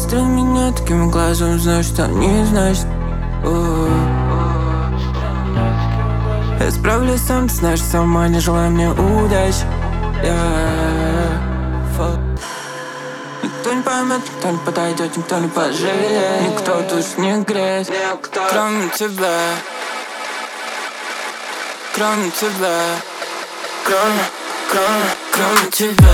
Посмотри меня таким глазом, знаешь, что не значит. Я справлюсь сам, ты знаешь, сама не желаю мне удачи. Никто не поймет, никто не подойдет, никто не пожалеет, никто душ не греет, кроме тебя. Кроме тебя. Кроме тебя.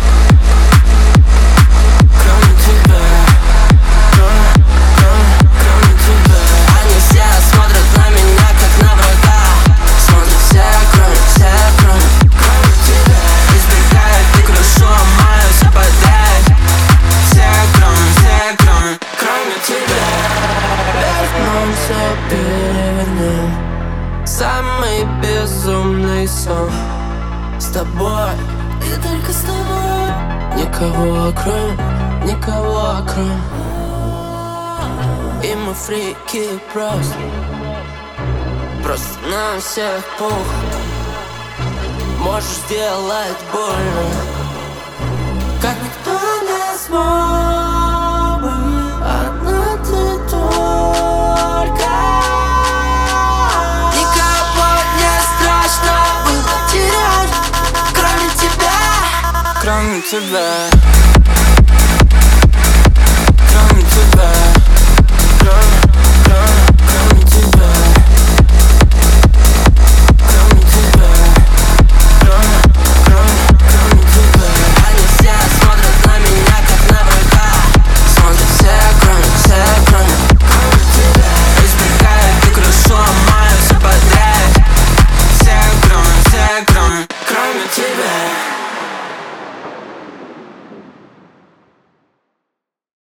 Они все смотрят на меня, как на врага. Смотрят все, кроме тебя. Избегают и крушу, ломаю все подряд. Все, кроме тебя. Вернемся, перевернем самый безумный сон. С тобой и только с тобой. Никого кроме. И мы фрики просто нам всех пух. Можешь сделать больно, как никто не смог бы. Одна ты только. Никого не страшно было терять, кроме тебя.